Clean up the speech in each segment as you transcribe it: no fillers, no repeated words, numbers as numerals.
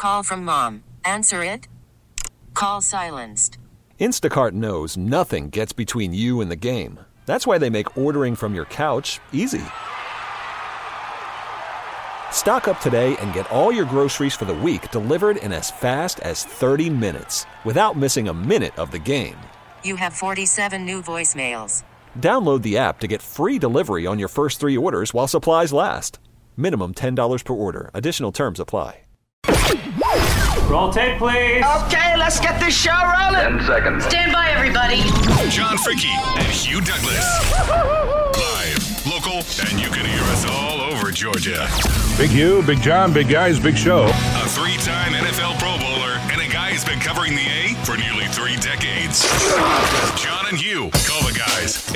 call from mom. Answer it. Call silenced. Instacart knows nothing gets between you and the game. That's why they make ordering from your couch easy. Stock up today and get all your groceries for the week delivered in as fast as 30 minutes without missing a minute of the game. You have 47 new voicemails. Download the app to get free delivery on your first 3 orders while supplies last. Minimum $10 per order. Additional terms apply. Roll tape, please. Okay, let's get this show rolling. 10 seconds. Stand by, everybody. John Fricke and Hugh Douglas. Live, local, and you can hear us all over Georgia. Big Hugh, Big John, big guys, big show. A 3-time NFL Pro Bowler and a guy who's been covering the A for nearly 3 decades. John and Hugh. Call the guys at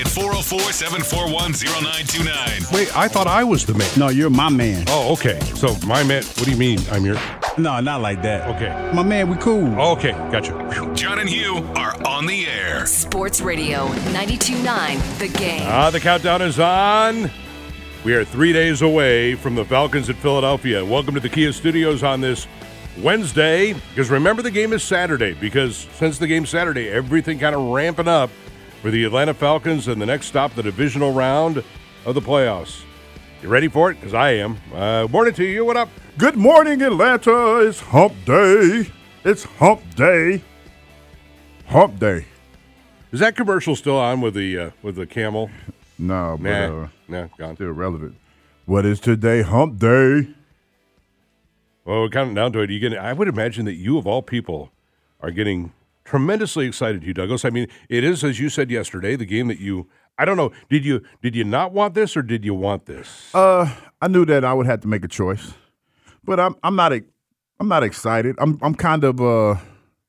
404-741-0929. Wait, I thought I was the man. No, you're my man. Oh, okay. So my man, what do you mean I'm your... No, not like that. Okay. My man, we cool. Oh, okay, gotcha. John and Hugh are on the air. Sports Radio 92.9 The Game. The countdown is on. We are 3 days away from the Falcons at Philadelphia. Welcome to the Kia Studios on this Wednesday. Because remember, the game is Saturday. Because since the game's Saturday, everything kind of ramping up for the Atlanta Falcons and the next stop, the divisional round of the playoffs. You ready for it? Because I am. Morning to you. What up? Good morning, Atlanta. It's hump day. It's hump day. Hump day. Is that commercial still on with the camel? No, but nah, gone. Still relevant. What is today? Hump day. Well, we're counting down to it. I would imagine that you, of all people, are getting tremendously excited, Hugh Douglas. I mean, it is, as you said yesterday, the game that you. I don't know. Did you not want this, or did you want this? I knew that I would have to make a choice, but I'm not excited. I'm kind of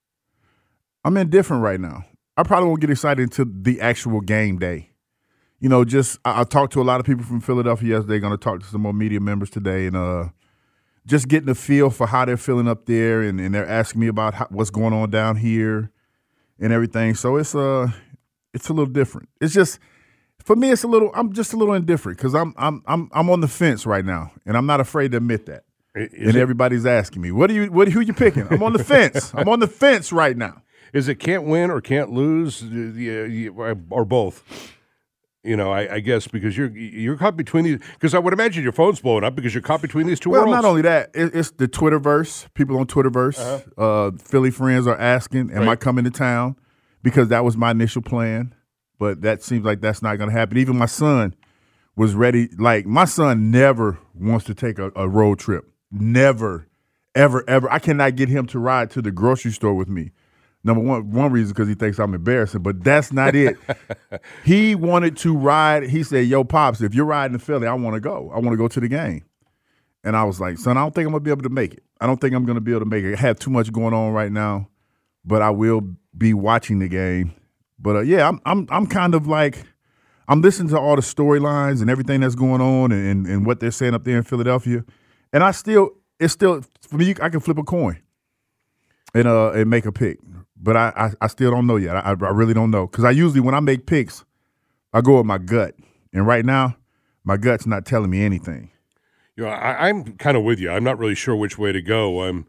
I'm indifferent right now. I probably won't get excited until the actual game day. You know, I talked to a lot of people from Philadelphia yesterday. Going to talk to some more media members today, and just getting a feel for how they're feeling up there, and they're asking me about what's going on down here and everything. So it's a little different. It's just. For me, I'm just a little indifferent because I'm on the fence right now, and I'm not afraid to admit that. Everybody's asking me, who you picking? I'm on the fence. I'm on the fence right now. Is it can't win or can't lose, or both? You know, I guess because you're caught between these. Because I would imagine your phone's blowing up because you're caught between these two worlds. Well, not only that, it's the Twitterverse. People on Twitterverse, Philly friends are asking, "Am I coming to town?" Because that was my initial plan. But that seems like that's not going to happen. Even my son was ready. Like, my son never wants to take a road trip. Never, ever, ever. I cannot get him to ride to the grocery store with me. Number one reason because he thinks I'm embarrassing, but that's not it. He wanted to ride. He said, "Yo, Pops, if you're riding to Philly, I want to go. I want to go to the game." And I was like, "Son, I don't think I'm going to be able to make it. I don't think I'm going to be able to make it. I have too much going on right now, but I will be watching the game." But yeah, I'm kind of like I'm listening to all the storylines and everything that's going on and what they're saying up there in Philadelphia, and it's still for me. I can flip a coin and make a pick, but I still don't know yet. I really don't know because I usually when I make picks, I go with my gut, and right now my gut's not telling me anything. You know, I'm kind of with you. I'm not really sure which way to go.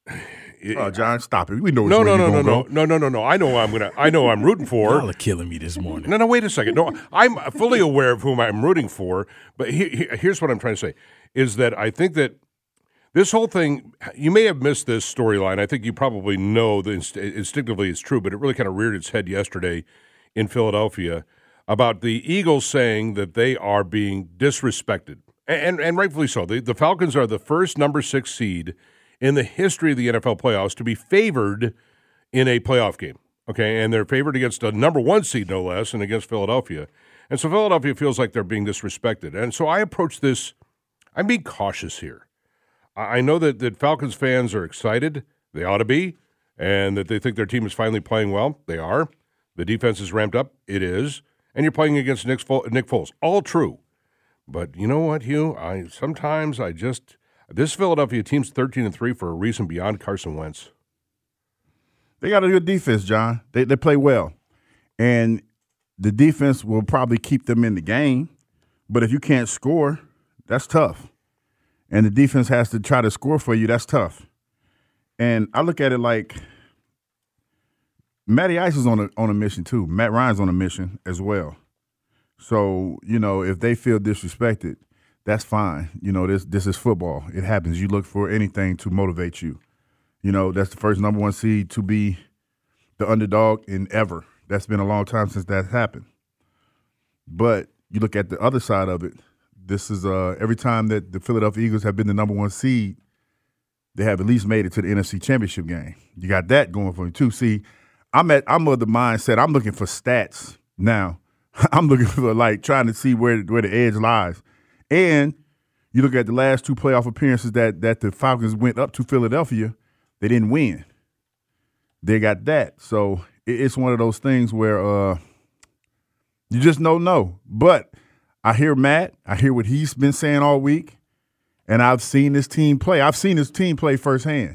John, stop it. We know. No. I know I'm rooting for. Y'all are killing me this morning. No, wait a second. No, I'm fully aware of whom I'm rooting for. But here's what I'm trying to say: is that I think that this whole thing. You may have missed this storyline. I think you probably know that instinctively it's true, but it really kind of reared its head yesterday in Philadelphia about the Eagles saying that they are being disrespected, and rightfully so. The Falcons are the first number 6 seed in the history of the NFL playoffs to be favored in a playoff game, okay? And they're favored against a number 1 seed, no less, and against Philadelphia. And so Philadelphia feels like they're being disrespected. And so I approach this, I'm being cautious here. I know that Falcons fans are excited. They ought to be. And that they think their team is finally playing well. They are. The defense is ramped up. It is. And you're playing against Nick Foles. All true. But you know what, Hugh? This Philadelphia team's 13-3 for a reason beyond Carson Wentz. They got a good defense, John. They play well. And the defense will probably keep them in the game. But if you can't score, that's tough. And the defense has to try to score for you. That's tough. And I look at it like Matty Ice is on a mission too. Matt Ryan's on a mission as well. So, if they feel disrespected, that's fine. This is football. It happens. You look for anything to motivate you. That's the first number 1 seed to be the underdog in ever. That's been a long time since that happened. But you look at the other side of it. This is every time that the Philadelphia Eagles have been the number 1 seed, they have at least made it to the NFC Championship game. You got that going for you too. See, I'm of the mindset. I'm looking for stats now. I'm looking for trying to see where the edge lies. And you look at the last 2 playoff appearances that the Falcons went up to Philadelphia, they didn't win. They got that. So it's one of those things where you just don't know. But I hear Matt. I hear what he's been saying all week. And I've seen this team play. I've seen this team play firsthand.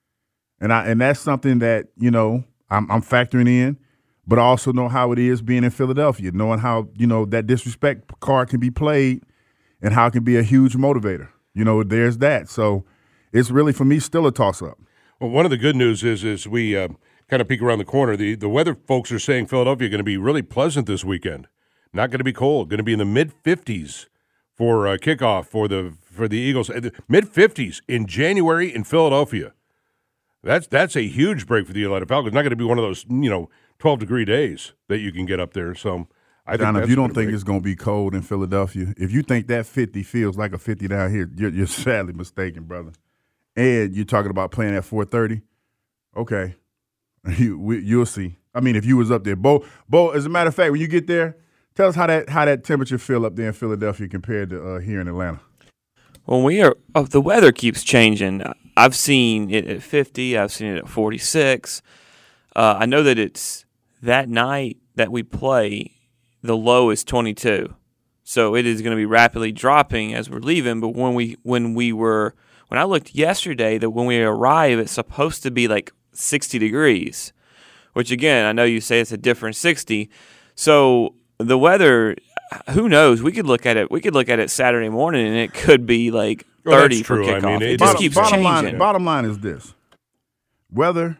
And that's something that, I'm factoring in. But I also know how it is being in Philadelphia, knowing how, that disrespect card can be played and how it can be a huge motivator. There's that. So it's really, for me, still a toss-up. Well, one of the good news is we kind of peek around the corner. The weather folks are saying Philadelphia going to be really pleasant this weekend. Not going to be cold. Going to be in the mid-50s for kickoff for the Eagles. Mid-50s in January in Philadelphia. That's a huge break for the Atlanta Falcons. Not going to be one of those 12-degree days that you can get up there. So I think if you don't think it's going to be cold in Philadelphia, if you think that 50 feels like a 50 down here, you're sadly mistaken, brother. And you're talking about playing at 4:30. Okay, you'll see. I mean, if you was up there, Bo. As a matter of fact, when you get there, tell us how that temperature feel up there in Philadelphia compared to here in Atlanta. Well, the weather keeps changing. I've seen it at 50. I've seen it at 46. I know that it's that night that we play, the low is 22. So it is going to be rapidly dropping as we're leaving. But when I looked yesterday, that when we arrive, it's supposed to be like 60 degrees, which again, I know you say it's a different 60. So the weather, who knows? We could look at it Saturday morning, and it could be like 30 for kickoff. I mean, it just keeps changing. Bottom line is this: whether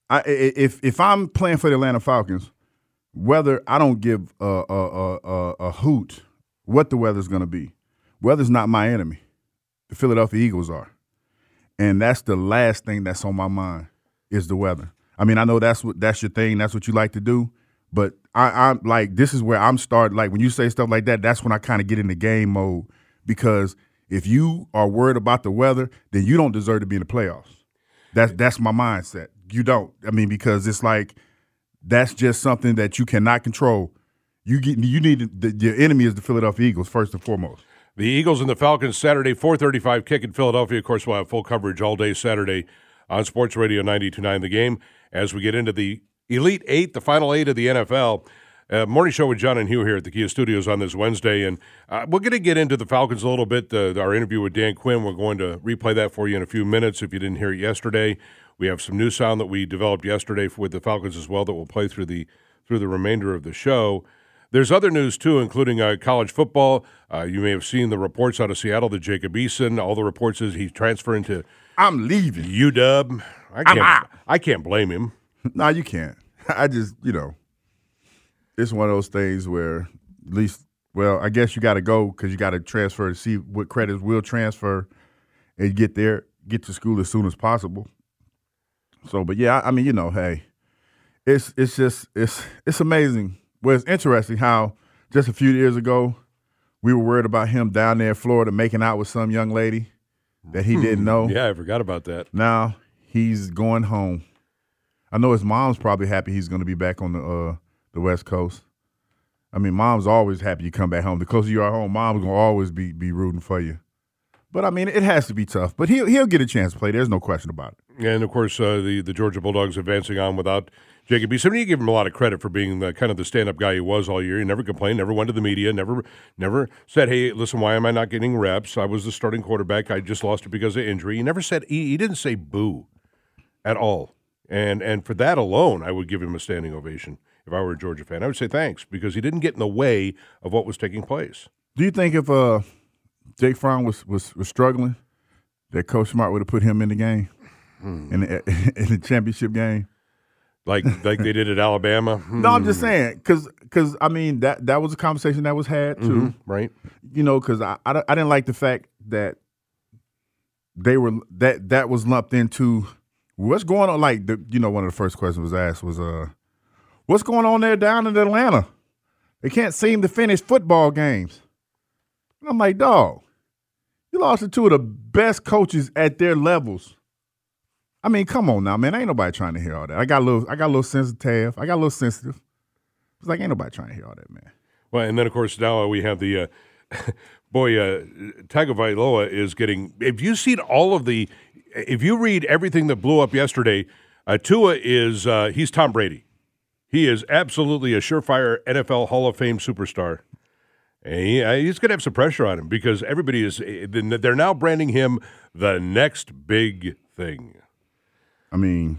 if I'm playing for the Atlanta Falcons, whether I don't give a hoot what the weather's going to be. Weather's not my enemy. The Philadelphia Eagles are. And that's the last thing that's on my mind is the weather. I mean, I know that's your thing. That's what you like to do. But I'm like, this is where I'm starting. Like, when you say stuff like that, that's when I kind of get into game mode. Because if you are worried about the weather, then you don't deserve to be in the playoffs. That's my mindset. You don't. I mean, because it's like that's just something that you cannot control. Your enemy is the Philadelphia Eagles, first and foremost. The Eagles and the Falcons, Saturday, 4:35 kick in Philadelphia. Of course, we'll have full coverage all day Saturday on Sports Radio 92.9 The Game as we get into the Elite Eight, the final 8 of the NFL. Morning show with John and Hugh here at the Kia Studios on this Wednesday. And we're going to get into the Falcons a little bit. Our interview with Dan Quinn, we're going to replay that for you in a few minutes if you didn't hear it yesterday. We have some new sound that we developed yesterday with the Falcons as well that we'll play through the remainder of the show. There's other news, too, including college football. You may have seen the reports out of Seattle that Jacob Eason, all the reports is he's transferring to I'm leaving UW. I can't blame him. No, you can't. I just, it's one of those things where at least, well, I guess you got to go because you got to transfer to see what credits will transfer and get to school as soon as possible. So, but yeah, I mean, hey, it's amazing. Well, it's interesting how just a few years ago we were worried about him down there in Florida making out with some young lady that he didn't know. Yeah, I forgot about that. Now he's going home. I know his mom's probably happy he's going to be back on the West Coast. I mean, mom's always happy you come back home. The closer you are home, mom's going to always be rooting for you. But, I mean, it has to be tough. But he'll get a chance to play. There's no question about it. And, of course, the Georgia Bulldogs advancing on without Jacob Eason. You give him a lot of credit for being kind of the stand-up guy he was all year. He never complained, never went to the media, never said, hey, listen, why am I not getting reps? I was the starting quarterback. I just lost it because of injury. He never said – he didn't say boo at all. And for that alone, I would give him a standing ovation if I were a Georgia fan. I would say thanks because he didn't get in the way of what was taking place. Do you think if Jake Fromm was struggling, that Coach Smart would have put him in the game? in the championship game. Like they did at Alabama? No, I'm just saying because I mean that was a conversation that was had too, right? You know, because I didn't like the fact that they were that was lumped into what's going on. Like one of the first questions was asked was what's going on there down in Atlanta? They can't seem to finish football games. And I'm like, dog, you lost to two of the best coaches at their levels. I mean, come on now, man. Ain't nobody trying to hear all that. I got a little sensitive. It's like ain't nobody trying to hear all that, man. Well, and then of course now we have the Tagovailoa is getting. If you read everything that blew up yesterday, Tua is he's Tom Brady. He is absolutely a surefire NFL Hall of Fame superstar. And he's going to have some pressure on him because everybody is. They're now branding him the next big thing. I mean,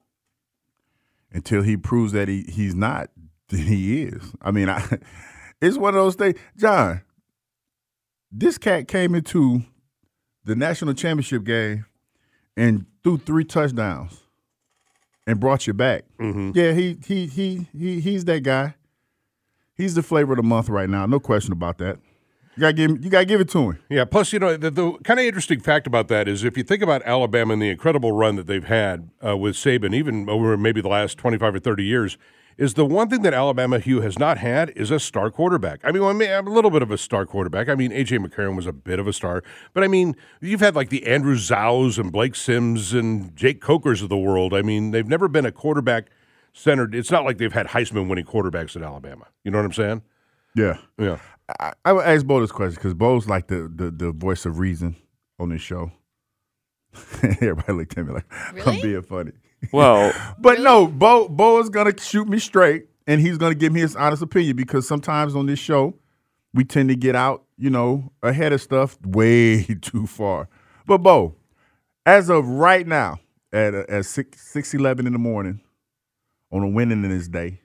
until he proves that he's not, then he is. I mean, it's one of those things. John, this cat came into the national championship game and threw 3 touchdowns and brought you back. Mm-hmm. Yeah, he's that guy. He's the flavor of the month right now. No question about that. You gotta give it to him. Yeah. Plus, the kind of interesting fact about that is if you think about Alabama and the incredible run that they've had with Saban, even over maybe the last 25 or 30 years, is the one thing that Alabama, Hugh, has not had is a star quarterback. I mean, a little bit of a star quarterback. I mean, A.J. McCarron was a bit of a star. But, I mean, you've had like the Andrew Zows and Blake Sims and Jake Cokers of the world. I mean, they've never been a quarterback-centered. It's not like they've had Heisman-winning quarterbacks at Alabama. You know what I'm saying? Yeah. Yeah. I would ask Bo this question because Bo's like the voice of reason on this show. Everybody looked at me like, really? I'm being funny. Well, but really? No, Bo is going to shoot me straight, and he's going to give me his honest opinion because sometimes on this show, we tend to get out, ahead of stuff way too far. But Bo, as of right now, at 6:11 in the morning, on a winning in this day,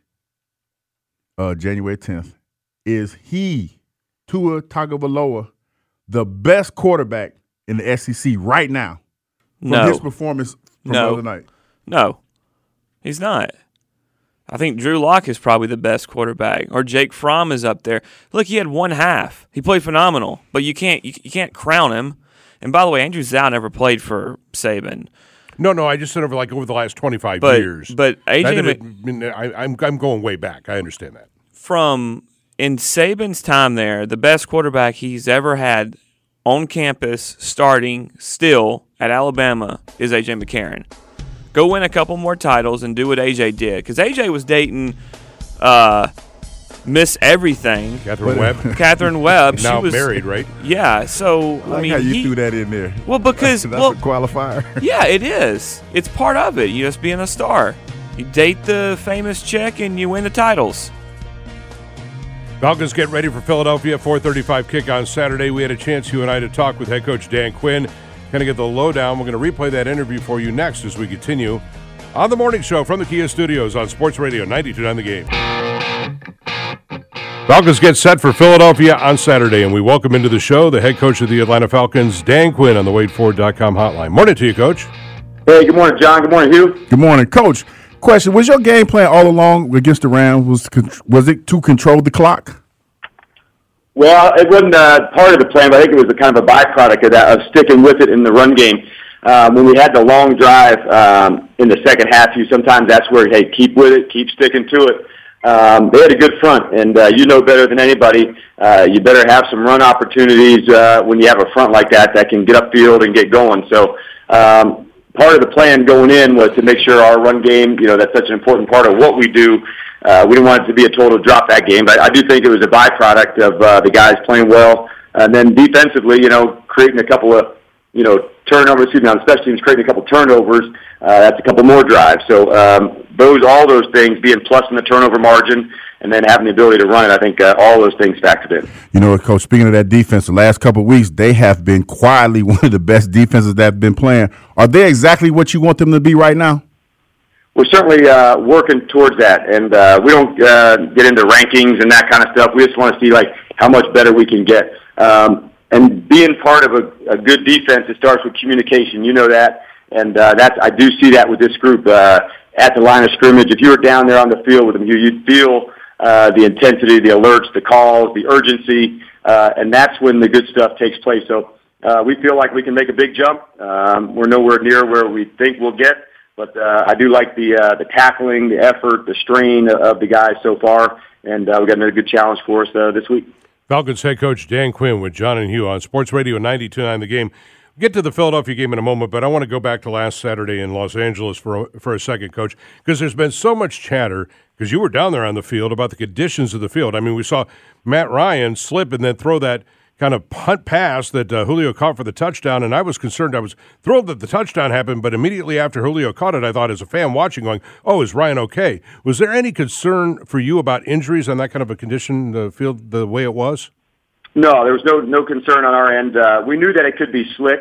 January 10th, is Tua Tagovailoa, the best quarterback in the SEC right now from his performance from the other night? No, he's not. I think Drew Lock is probably the best quarterback, or Jake Fromm is up there. Look, he had one half. He played phenomenal, but you can't crown him. And by the way, Andrew Zow never played for Saban. No, I just said over the last 25 years. But AJ, I'm going way back. I understand that. In Saban's time there, the best quarterback he's ever had on campus starting still at Alabama is A.J. McCarron. Go win a couple more titles and do what A.J. did. Because A.J. was dating Miss Everything. Catherine Webb. Now she was married, right? Yeah, so, I mean. How you threw that in there. Well, because. That's a qualifier. Yeah, it is. It's part of it. You just being a star. You date the famous chick and you win the titles. Falcons get ready for Philadelphia, 4:35 kick on Saturday. We had a chance, you and I, to talk with head coach Dan Quinn. Going to get the lowdown. We're going to replay that interview for you next as we continue on the morning show from the Kia Studios on Sports Radio 92.9 The Game. Falcons get set for Philadelphia on Saturday, and we welcome into the show the head coach of the Atlanta Falcons, Dan Quinn, on the WadeFord.com hotline. Morning to you, Coach. Hey, good morning, John. Good morning, Hugh. Good morning, Coach. Question, was your game plan all along against the Rams, was it to control the clock? Well, it wasn't part of the plan, but I think it was a kind of a byproduct of that, of sticking with it in the run game. When we had the long drive in the second half, sometimes that's where, hey, keep with it, keep sticking to it. They had a good front, and you know better than anybody, you better have some run opportunities when you have a front like that can get upfield and get going. So part of the plan going in was to make sure our run game, that's such an important part of what we do. We didn't want it to be a total drop that game, but I do think it was a byproduct of the guys playing well. And then defensively, creating a couple of, turnovers, on special teams, creating a couple turnovers, that's a couple more drives. So all those things being plus in the turnover margin and then having the ability to run it, I think all those things factored in. Coach, speaking of that defense, the last couple of weeks, they have been quietly one of the best defenses that have been playing. Are they exactly what you want them to be right now? We're certainly working towards that, and we don't get into rankings and that kind of stuff. We just want to see how much better we can get. And being part of a good defense, it starts with communication. You know that. And I do see that with this group at the line of scrimmage. If you were down there on the field with them, you'd feel the intensity, the alerts, the calls, the urgency, and that's when the good stuff takes place. So we feel like we can make a big jump. We're nowhere near where we think we'll get, but I do like the tackling, the effort, the strain of the guys so far, and we got another good challenge for us this week. Falcons head coach Dan Quinn with John and Hugh on Sports Radio 92.9 The Game. We'll get to the Philadelphia game in a moment, but I want to go back to last Saturday in Los Angeles for a second, Coach, because there's been so much chatter, because you were down there on the field, about the conditions of the field. I mean, we saw Matt Ryan slip and then throw that kind of punt pass that Julio caught for the touchdown, and I was concerned. I was thrilled that the touchdown happened, but immediately after Julio caught it, I thought as a fan watching going, oh, is Ryan okay? Was there any concern for you about injuries on that kind of a condition, the field, the way it was? No, there was no concern on our end. We knew that it could be slick.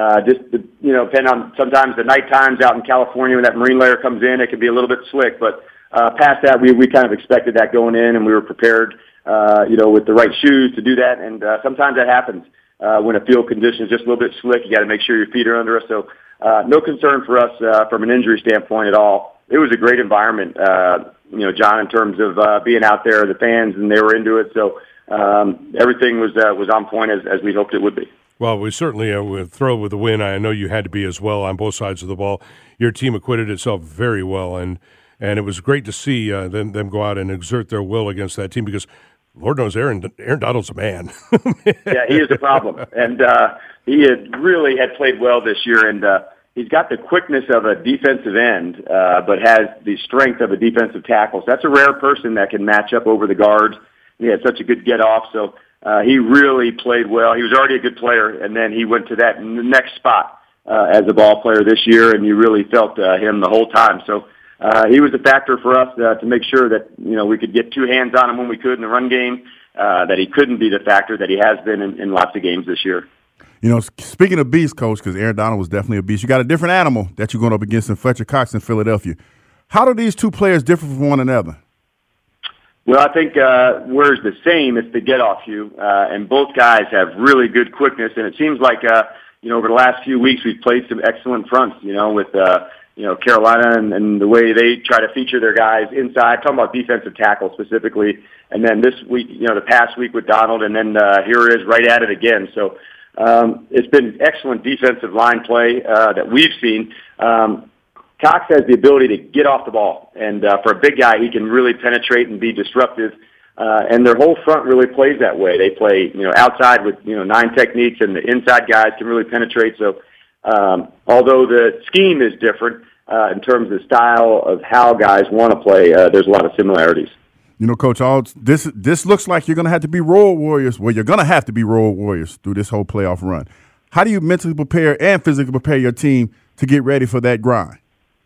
Depending on sometimes the night times out in California when that marine layer comes in, it can be a little bit slick. But past that, we kind of expected that going in, and we were prepared, with the right shoes to do that. And sometimes that happens when a field condition is just a little bit slick. You got to make sure your feet are under us. So no concern for us from an injury standpoint at all. It was a great environment, John, in terms of being out there, the fans, and they were into it. So everything was on point as we hoped it would be. Well, we certainly were thrilled with the win. I know you had to be as well on both sides of the ball. Your team acquitted itself very well, and it was great to see them go out and exert their will against that team because, Lord knows, Aaron Donald's a man. Yeah, he is a problem, and he had played well this year, and he's got the quickness of a defensive end, but has the strength of a defensive tackle. So that's a rare person that can match up over the guards. He had such a good get-off, so he really played well. He was already a good player, and then he went to that next spot as a ball player this year, and you really felt him the whole time. So he was a factor for us to make sure that we could get two hands on him when we could in the run game, that he couldn't be the factor that he has been in lots of games this year. Speaking of beast, Coach, because Aaron Donald was definitely a beast, you got a different animal that you're going up against in Fletcher Cox in Philadelphia. How do these two players differ from one another? Well, I think where it's the same, it's the get-off, Hugh, and both guys have really good quickness, and it seems like, over the last few weeks we've played some excellent fronts, with, Carolina and the way they try to feature their guys inside, talking about defensive tackle specifically, and then this week, the past week with Donald, and then here it is right at it again. So it's been excellent defensive line play that we've seen. Cox has the ability to get off the ball, and for a big guy, he can really penetrate and be disruptive. And their whole front really plays that way. They play, outside with 9 techniques, and the inside guys can really penetrate. So, although the scheme is different in terms of the style of how guys want to play, there's a lot of similarities. Coach, this looks like you're going to have to be Road Warriors. Well, you're going to have to be Road Warriors through this whole playoff run. How do you mentally prepare and physically prepare your team to get ready for that grind?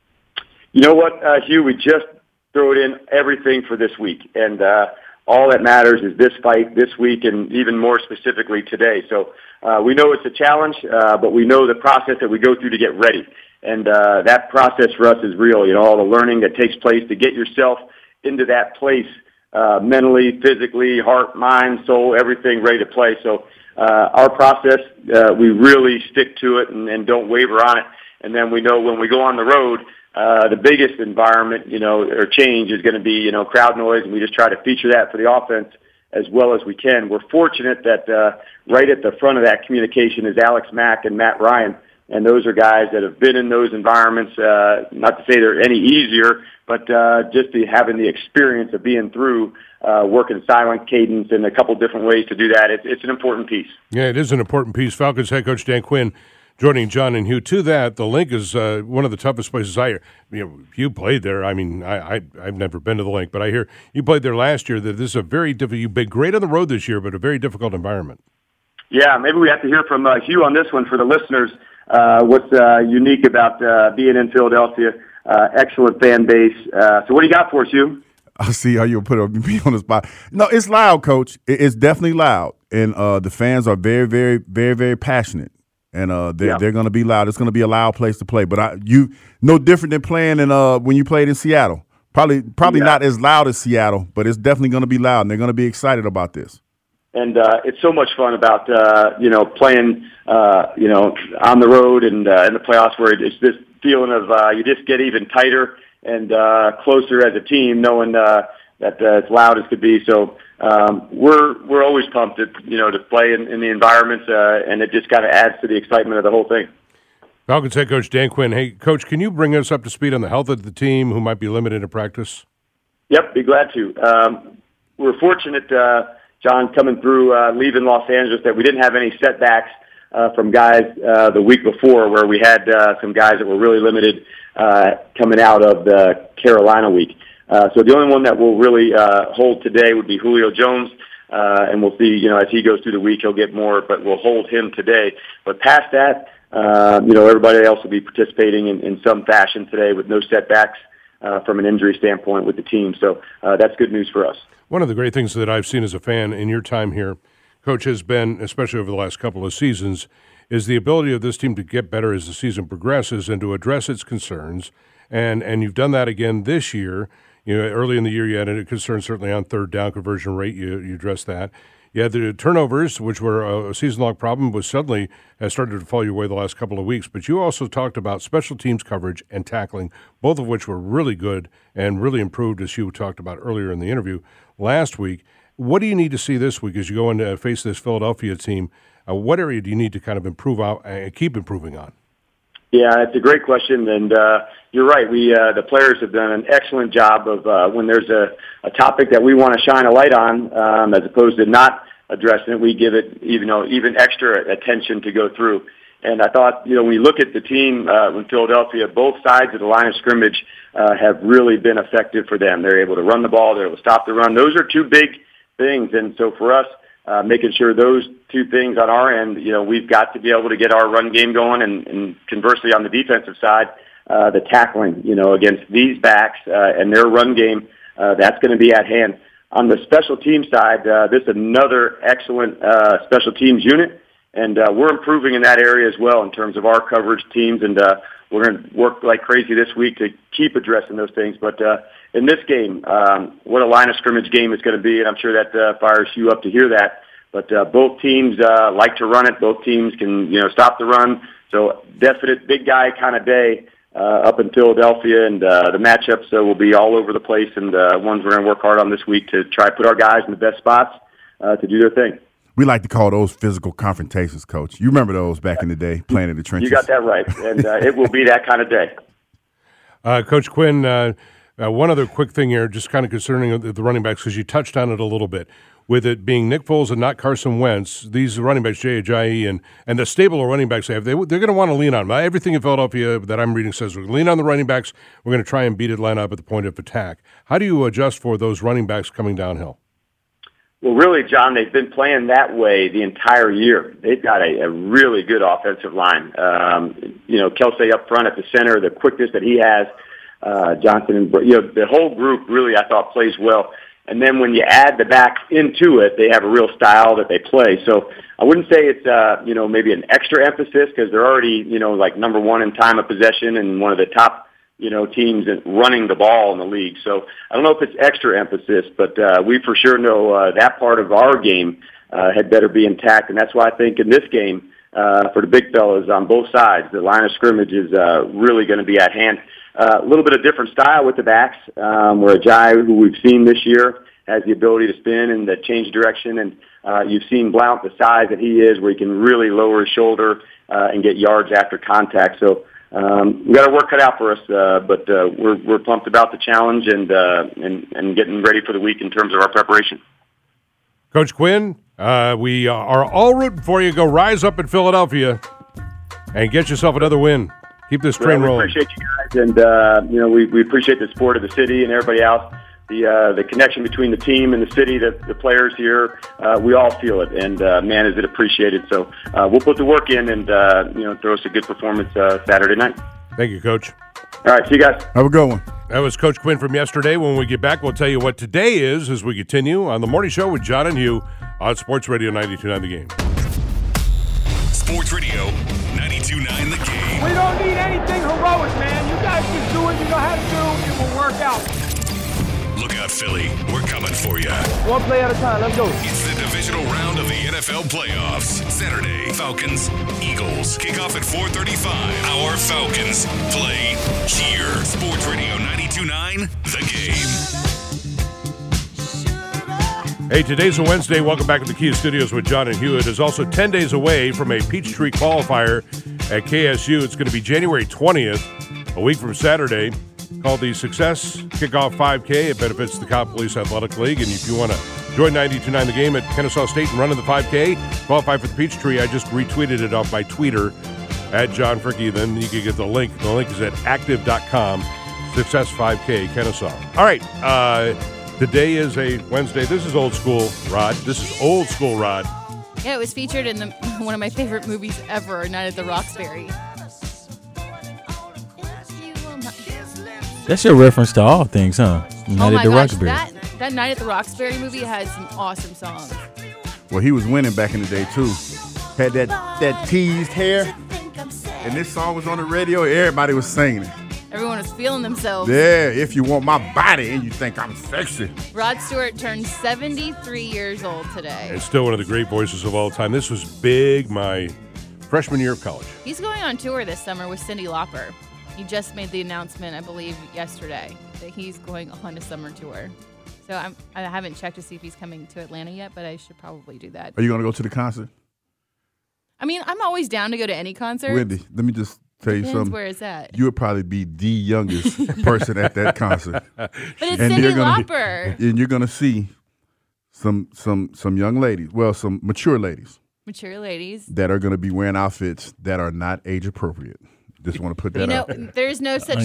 You know what, Hugh, we just throw it in everything for this week. And all that matters is this fight this week and even more specifically today. So we know it's a challenge, but we know the process that we go through to get ready. And that process for us is real, all the learning that takes place to get yourself into that place mentally, physically, heart, mind, soul, everything ready to play. So our process, we really stick to it and don't waver on it. And then we know when we go on the road, the biggest environment, or change is going to be, crowd noise, and we just try to feature that for the offense as well as we can. We're fortunate that right at the front of that communication is Alex Mack and Matt Ryan, and those are guys that have been in those environments, not to say they're any easier, but just having the experience of being through working silent cadence and a couple different ways to do that. It's an important piece. Yeah, it is an important piece. Falcons head coach Dan Quinn joining John and Hugh. To that, the Link is one of the toughest places I hear. You played there. I mean, I've never been to the Link, but I hear you played there last year. That this is a very difficult. You've been great on the road this year, but a very difficult environment. Yeah, maybe we have to hear from Hugh on this one for the listeners. What's unique about being in Philadelphia? Excellent fan base. So, what do you got for us, Hugh? I see how you put me on the spot. No, it's loud, Coach. It's definitely loud, and the fans are very, very, very, very passionate. And they're going to be loud. It's going to be a loud place to play. But no different than playing in when you played in Seattle. Probably not as loud as Seattle, but it's definitely going to be loud, and they're going to be excited about this. And it's so much fun about playing on the road and in the playoffs, where it's this feeling of you just get even tighter and closer as a team, knowing that it's loud as could be. So we're always pumped to play in the environments, and it just kind of adds to the excitement of the whole thing. Falcons head coach Dan Quinn. Hey, Coach, can you bring us up to speed on the health of the team who might be limited in practice? Yep, be glad to. We're fortunate, John, coming through leaving Los Angeles, that we didn't have any setbacks from guys the week before, where we had some guys that were really limited coming out of the Carolina week. So the only one that will really hold today would be Julio Jones, and we'll see, as he goes through the week, he'll get more, but we'll hold him today. But past that, everybody else will be participating in some fashion today with no setbacks from an injury standpoint with the team. So that's good news for us. One of the great things that I've seen as a fan in your time here, Coach, has been, especially over the last couple of seasons, is the ability of this team to get better as the season progresses and to address its concerns. And you've done that again this year. Early in the year you had a concern certainly on third down conversion rate. You addressed that. You had the turnovers, which were a season-long problem, was suddenly has started to fall your way the last couple of weeks. But you also talked about special teams coverage and tackling, both of which were really good and really improved, as you talked about earlier in the interview last week. What do you need to see this week as you go in to face this Philadelphia team? What area do you need to kind of improve out and keep improving on? Yeah, it's a great question, and you're right. We the players have done an excellent job of when there's a topic that we want to shine a light on, as opposed to not addressing it, we give it even extra attention to go through. And I thought, when you look at the team in Philadelphia, both sides of the line of scrimmage have really been effective for them. They're able to run the ball, they're able to stop the run. Those are two big things, and so for us, making sure those two things on our end, we've got to be able to get our run game going, and conversely on the defensive side, the tackling, against these backs and their run game, that's going to be at hand. On the special team side, this is another excellent special teams unit, and we're improving in that area as well in terms of our coverage teams, and we're going to work like crazy this week to keep addressing those things. But in this game, what a line of scrimmage game it's going to be, and I'm sure that fires you up to hear that. But both teams like to run it. Both teams can, stop the run. So definite big guy kind of day up in Philadelphia, and the matchups will be all over the place, and ones we're going to work hard on this week to try to put our guys in the best spots to do their thing. We like to call those physical confrontations, Coach. You remember those back in the day, playing in the trenches. You got that right, and it will be that kind of day. Coach Quinn, one other quick thing here, just kind of concerning the running backs, because you touched on it a little bit. With it being Nick Foles and not Carson Wentz, these running backs, Jay Ajayi, and the stable of running backs they have, they're going to want to lean on them. Everything in Philadelphia that I'm reading says we're going to lean on the running backs. We're going to try and beat Atlanta up at the point of attack. How do you adjust for those running backs coming downhill? Well, really, John, they've been playing that way the entire year. They've got a really good offensive line. Kelsey up front at the center, the quickness that he has, Johnson, and the whole group really, I thought, plays well. And then when you add the backs into it, they have a real style that they play. So I wouldn't say it's, maybe an extra emphasis, because they're already, like number one in time of possession and one of the top, teams running the ball in the league. So I don't know if it's extra emphasis, but we for sure know that part of our game had better be intact. And that's why I think in this game, for the big fellas on both sides, the line of scrimmage is really going to be at hand. A little bit of different style with the backs, where Ajayi, who we've seen this year, has the ability to spin and to change direction. And you've seen Blount, the size that he is, where he can really lower his shoulder and get yards after contact. So we've got our work cut out for us, but we're pumped about the challenge and getting ready for the week in terms of our preparation. Coach Quinn, we are all rooting for you. Go rise up in Philadelphia and get yourself another win. Keep this train rolling. We appreciate you guys, and we appreciate the support of the city and everybody else. The connection between the team and the city, the players here, we all feel it, and man, is it appreciated. So we'll put the work in and throw us a good performance Saturday night. Thank you, Coach. All right, see you guys. Have a good one. That was Coach Quinn from yesterday. When we get back, we'll tell you what today is as we continue on the Morning Show with John and Hugh on Sports Radio 92.9 The Game. Sports Radio 92.9 The Game. We don't need anything heroic, man. You guys just do what you know how to do. It will work out. Look out, Philly. We're coming for you. One play at a time. Let's go. It's the divisional round of the NFL playoffs. Saturday, Falcons, Eagles. Kickoff at 4:35. Our Falcons play here. Sports Radio 92.9, The Game. Hey, today's a Wednesday. Welcome back to the Kia Studios with John and Hugh. It is also 10 days away from a Peachtree qualifier at KSU. It's going to be January 20th, a week from Saturday, called the Success Kickoff 5K. It benefits the Cow Police Athletic League. And if you want to join 92.9 The Game at Kennesaw State and run in the 5K, qualify for the Peachtree. I just retweeted it off my Twitter at John Fricke. Then you can get the link. The link is at active.com, Success 5K, Kennesaw. All right. Today is a Wednesday. This is old school, Rod. This is old school, Rod. Yeah, it was featured in one of my favorite movies ever, Night at the Roxbury. That's your reference to all things, huh? Night at the Roxbury. That Night at the Roxbury movie has some awesome songs. Well, he was winning back in the day, too. Had that teased hair. And this song was on the radio. Everybody was singing it. Everyone was feeling themselves. Yeah, if you want my body and you think I'm sexy. Rod Stewart turned 73 years old today. And still one of the great voices of all time. This was big my freshman year of college. He's going on tour this summer with Cyndi Lauper. He just made the announcement, I believe, yesterday that he's going on a summer tour. So I haven't checked to see if he's coming to Atlanta yet, but I should probably do that. Are you going to go to the concert? I mean, I'm always down to go to any concert. Wendy, let me just tell you something. Where is that? You would probably be the youngest person at that concert. But it's Cyndi Lauper. And you're going to see some young ladies, well, some mature ladies. Mature ladies. That are going to be wearing outfits that are not age appropriate. Just want to put that out there. There's no such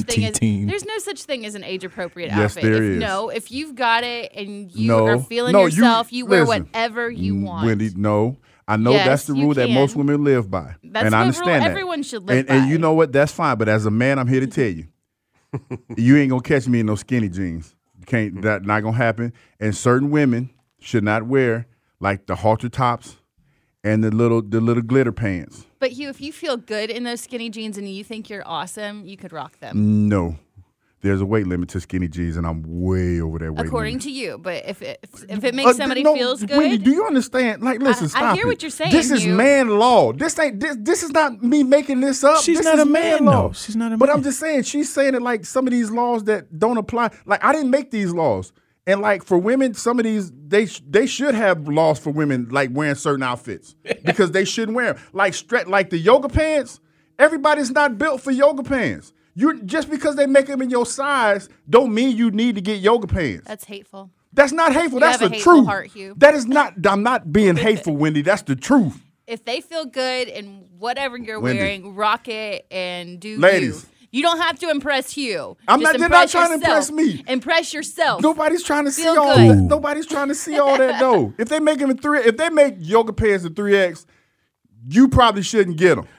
thing as an age appropriate yes, outfit. There is. No, if you've got it and you are feeling yourself, you wear whatever you want. Wendy, no. I know that's the rule that most women live by. That's and I understand rule everyone should live by. And you know what? That's fine. But as a man, I'm here to tell you, you ain't gonna catch me in those skinny jeans. You can't. That's not gonna happen. And certain women should not wear like the halter tops and the little glitter pants. But Hugh, if you feel good in those skinny jeans and you think you're awesome, you could rock them. No. There's a weight limit to skinny jeans, and I'm way over that weight limit. According to you, but if it makes somebody feels good, Wendy, do you understand? Like, listen, stop. I hear what you're saying. This is man law. This is not me making this up. She's this not is a man, law. though. She's not a man. But I'm just saying, she's saying it like some of these laws that don't apply. Like, I didn't make these laws, and like for women, some of these they should have laws for women like wearing certain outfits because they shouldn't wear them. Like the yoga pants. Everybody's not built for yoga pants. Just because they make them in your size don't mean you need to get yoga pants. That's hateful. That's not hateful. You That's have the a hateful truth. Heart, Hugh. That is not. I'm not being hateful, Wendy. That's the truth. If they feel good in whatever you're Wendy. wearing, rock it and do Ladies. You don't have to impress Hugh. They're not trying to impress me. Impress yourself. Nobody's trying to see Feel all good. that. Nobody's trying to see all that though. If they make them if they make yoga pants in 3X, you probably shouldn't get them.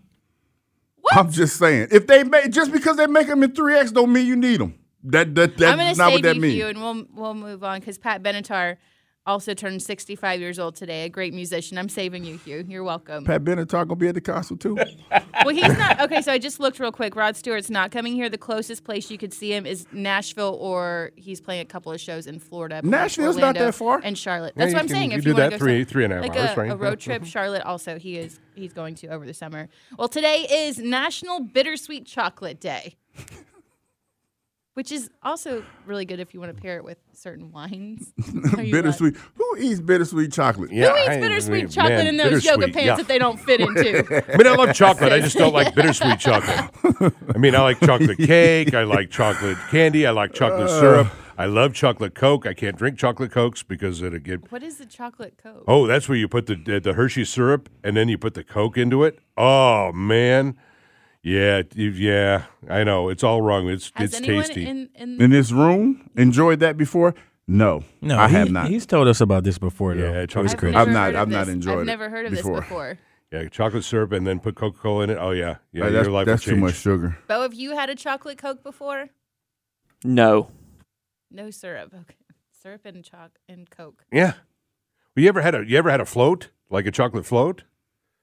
What? I'm just saying. If they make just because they make them in 3X don't mean you need them. That's not what that means. You, and we'll move on because Pat Benatar also turned 65 years old today. A great musician. I'm saving you, Hugh. You're welcome. Pat Benatar gonna be at the concert too. Well, he's not. Okay, so I just looked real quick. Rod Stewart's not coming here. The closest place you could see him is Nashville, or he's playing a couple of shows in Florida. Nashville's Orlando not that far. and Charlotte. That's what I'm saying. You If do you want that to go 3.5 hours, right? a road trip, Charlotte also he's going to over the summer. Well, today is National Bittersweet Chocolate Day, which is also really good if you want to pair it with certain wines. Bittersweet. Who eats bittersweet chocolate? Who eats bittersweet chocolate in those yoga pants that they don't fit into? I mean, I love chocolate. I just don't like bittersweet chocolate. I mean, I like chocolate cake. I like chocolate candy. I like chocolate syrup. I love chocolate Coke. I can't drink chocolate Cokes because it'll get... What is the chocolate Coke? Oh, that's where you put the Hershey syrup and then you put the Coke into it. Oh, man. Yeah, I know. It's all wrong. It's tasty. In this room enjoyed that before? No, I have not. He's told us about this before, though. Yeah, chocolate. I've not enjoyed it. I've never heard of this before. Yeah, chocolate syrup and then put Coca-Cola in it. Oh, yeah. Yeah, your life that's will change. too much sugar. Bo, have you had a chocolate Coke before? No. No syrup. Okay. Syrup and Coke. Yeah. Well, you ever had a float, like a chocolate float?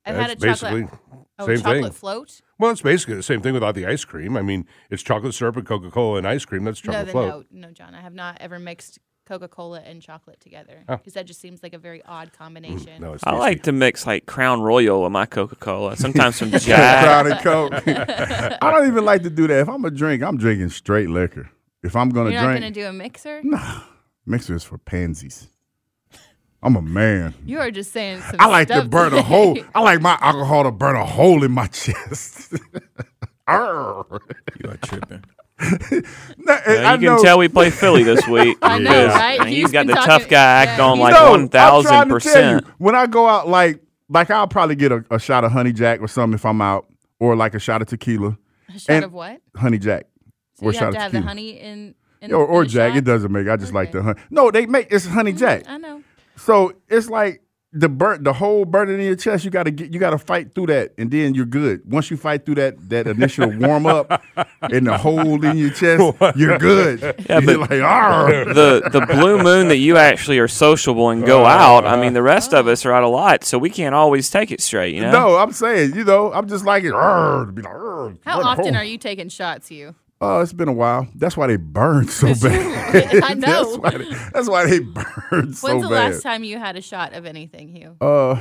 I've had a basically chocolate same thing. float. Well, it's basically the same thing without the ice cream. I mean, it's chocolate syrup and Coca-Cola and ice cream. That's chocolate float. No, John. I have not ever mixed Coca-Cola and chocolate together because that just seems like a very odd combination. No, it's I like to mix like Crown Royal with my Coca-Cola. Sometimes some Jack. Crown and Coke. I don't even like to do that. If I'm going to drink, I'm drinking straight liquor. If I'm going to drink. You're not going to do a mixer? Nah. Mixer is for pansies. I'm a man. You are just saying some I like stuff to burn a hole. I like my alcohol to burn a hole in my chest. You are tripping. You can tell we play Philly this week. I know, right? I mean, you've got He's the been tough guy act on like I'm trying to tell 1,000%. you, when I go out, like I'll probably get a shot of Honey Jack or something if I'm out, or like a shot of tequila. A shot of what? Honey Jack. So or you a shot have to of have the tequila. honey in or the Jack. shot? It doesn't make. I just like the honey. No, they make it's Honey Jack. I know. So it's like the whole burning in your chest. You gotta fight through that, and then you're good. Once you fight through that initial warm up and the hole in your chest, you're good. Yeah, you're but like, "Arr." the blue moon that you actually are sociable and go out. I mean, the rest of us are out a lot, so we can't always take it straight. You know? No, I'm saying, I'm just like it. Arr, to be like, arr, How burn a often hole. are you taking shots, you? Oh, it's been a while. That's why they burn so bad. I know. That's why they burn so bad. When's the last time you had a shot of anything, Hugh? I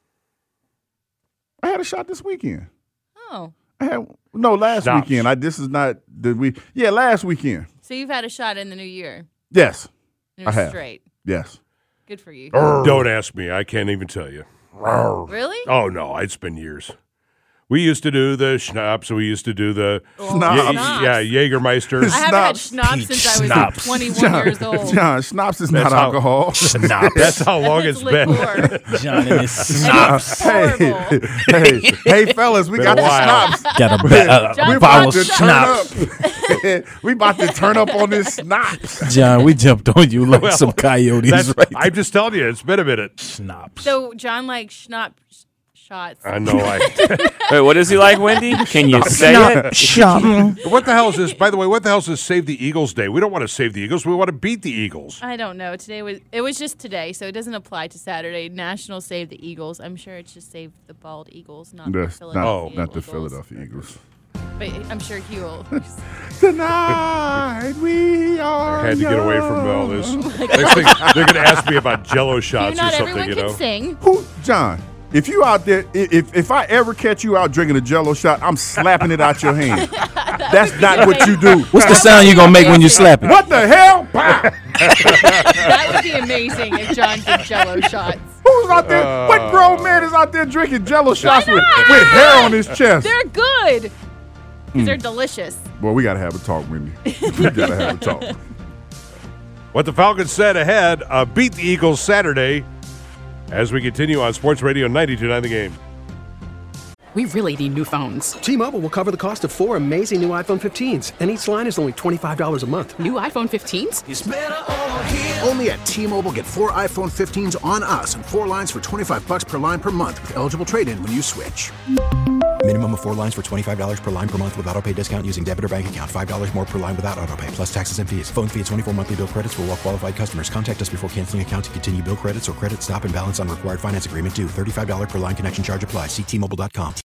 had a shot this weekend. Oh. Last Schnapps. weekend. This is not the week. Yeah, last weekend. So you've had a shot in the new year? Yes, And it I was have. straight. Yes. Good for you. Don't ask me. I can't even tell you. Really? Oh, no. It's been years. We used to do the schnapps. We used to do the Schnapps. Jägermeister. I haven't had schnapps since I was 21 years old. John, schnapps is not alcohol. That's how long it's been. John and his schnapps. Hey, fellas, we got the schnapps. Got We a about bottle to of turn schnapps. up. We about to turn up on this schnapps. John, we jumped on you like some coyotes. Right I'm just telling you, it's been a minute. Schnapps. So John likes schnapps shots. I know. Wait, what does he like, Wendy? Can you say it? What the hell is this? By the way, what the hell is this Save the Eagles Day? We don't want to save the Eagles. We want to beat the Eagles. I don't know. It was just today, so it doesn't apply to Saturday. National Save the Eagles. I'm sure it's just Save the Bald Eagles, not the Philadelphia Not the Eagles. Philadelphia Eagles. But I'm sure Hugh will. Tonight we are. I had to get away from all this. Oh my Next thing, they're going to ask me about Jello shots Not or something. everyone can sing. Who, John? If you out there, if I ever catch you out drinking a Jello shot, I'm slapping it out your hand. That's not what you do. What's the sound you gonna make when you slap it? What the hell? That would be amazing if John did Jello shots. Who's out there? What grown man is out there drinking Jello shots with hair on his chest? They're good. Because they're delicious. Well, we gotta have a talk, Wendy. We gotta have a talk. What the Falcons said ahead, beat the Eagles Saturday as we continue on Sports Radio 92.9 The Game. We really need new phones. T-Mobile will cover the cost of 4 amazing new iPhone 15s, and each line is only $25 a month. New iPhone 15s? It's better over here. Only at T-Mobile, get 4 iPhone 15s on us and 4 lines for $25 per line per month with eligible trade-in when you switch. Minimum of 4 lines for $25 per line per month with autopay discount using debit or bank account. $5 more per line without autopay, plus taxes and fees. Phone fee at 24 monthly bill credits for well-qualified customers. Contact us before canceling account to continue bill credits or credit stop and balance on required finance agreement due. $35 per line connection charge applies. See T-Mobile.com.